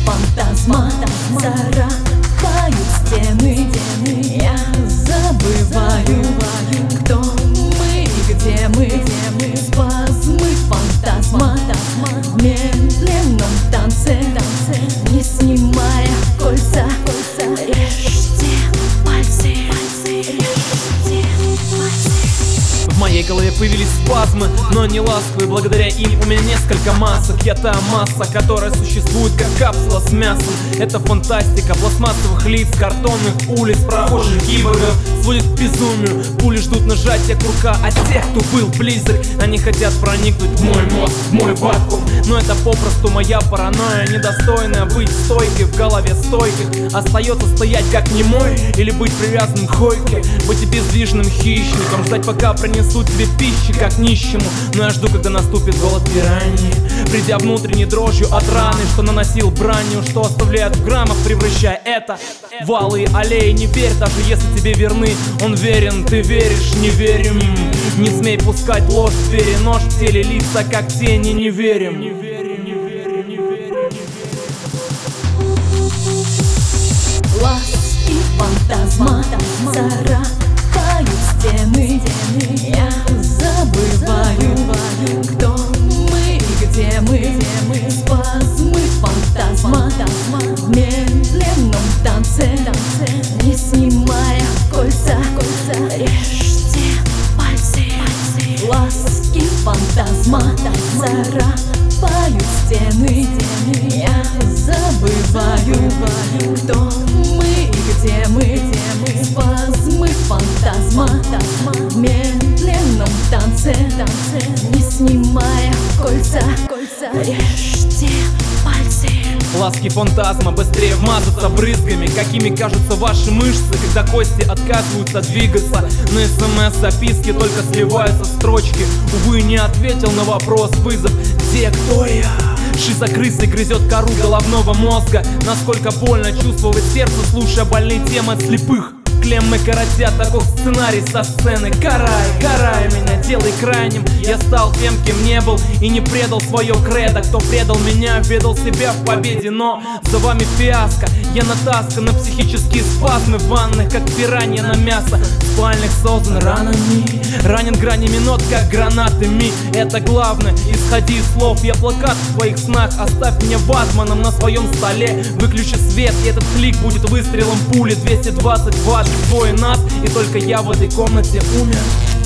фантазма, царапают стены. Я забываю, кто мы и где мы. Спазмы фантазма в медленном танце, не снимая кольца. Режьте пальцы, режьте пальцы. В моей голове появились спазмы, но не ласковые. Благодаря им у меня несколько масок. Я та масса, которая существует как капсула с мясом. Это фантастика пластмассовых лиц, картонных улиц, прохожих киборгов сводит к безумию. Пули ждут нажатия курка от тех, кто был близок. Они хотят проникнуть в мой мозг, в мой вакуум. Но это попросту моя паранойя, недостойная быть стойкой в голове стойких. Остается стоять как немой или быть привязанным к койке, быть обездвиженным хищником, ждать пока принесут тебе пищи как нищему. Но я жду, когда наступит голод пираньи, придя внутренней дрожью от раны, что наносил бранью, что оставляет в граммах, превращая это в алые аллеи. Не верь, даже если тебе верны. Он верен, ты веришь, не верим. Не смей пускать ложь в двери, нож в теле, лица как тени, не верим. Ласки фантазма царапают стены. Я забываю, кто мы и где мы. Спазмы фантазма в медленном танце, не снимая кольца. Режьте пальцы. Ласки фантазма царапают стены. Я забываю, кто мы и где мы. Спазмы фантазма в медленном танце, не снимая кольца. Режьте пальцы. Ласки фантазма быстрее вмазаться брызгами, какими кажутся ваши мышцы, когда кости отказываются двигаться. На СМС-записке только сливаются строчки. Увы, не ответил на вопрос вызов: где, кто я? Шизокрысой грызет кору головного мозга. Насколько больно чувствовать сердце, слушая больные темы от слепых. Клеммы коротят, таков сценарий со сцены. Карай меня, делай крайним. Я стал тем, кем не был, и не предал свое кредо. Кто предал меня, ведал себя в победе. Но за вами фиаско. Я натаскан на психические спазмы в ванных, как пиранья на мясо. Спальных создан ранами, ранен гранями нот, как гранатами. Это главное, исходи из слов. Я плакат в твоих снах, оставь меня ватманом на своем столе. Выключи свет, и этот клик будет выстрелом пули. 220 ватт, двое нас, и только я в этой комнате умер.